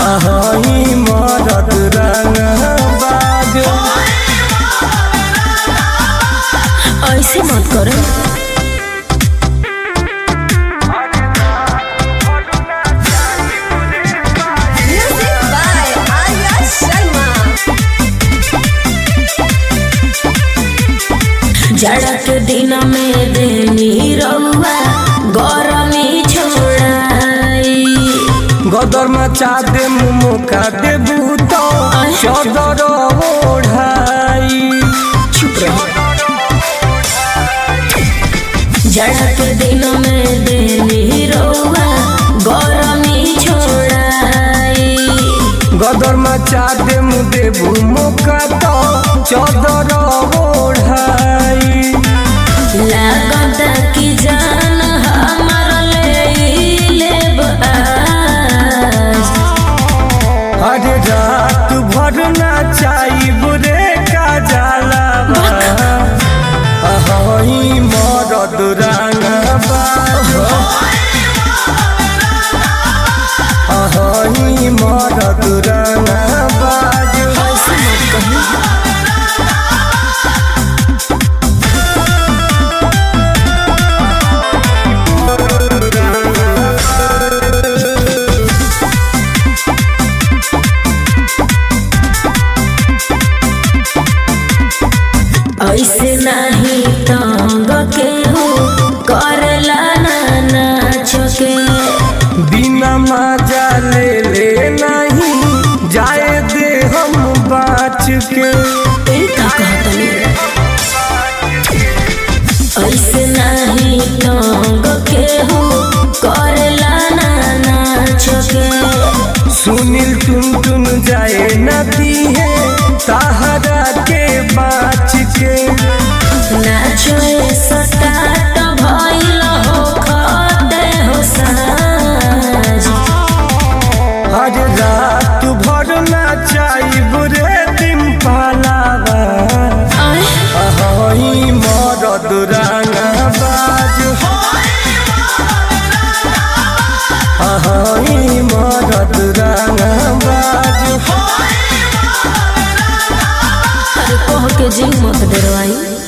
अहई मरद रंगबाज। ऐसे मत करो। जाड़ा के दिन में देनी रउआ गरमी छोड़ाई। गदर मचा दे मुका देबू तो चदर ओढ़ाई। चुप रहो। जाड़ा के दिन में देनी रउआ गरमी छोड़ाई। गदर मचा दे देबू मुका तो चदर ओढ़ाई। लागता कि जान हमार लेब आज। अरे रात भर नाचाइब रे का जाला अहई मरद रंगबाज। अहई मरद रंगबाज। ऐसे मत कही। ऐसे नहीं तंग के हो करला ना नाच के। बिना मजा ले नहीं जाए दे हम बाच के। का कहतनी ऐसे नहीं तंग के हो करला ना नाच के। सुनील टुन टुन जाए नदी है ताहरा के बाच के। नाचो स्टार्ट भइल हो खते हो साज। हर रात भर नाचाइब रे दिमपालावा अहई मरद रंगबाज। अहई मरद रंगबाज। अरे कह के जी मत डरवाई।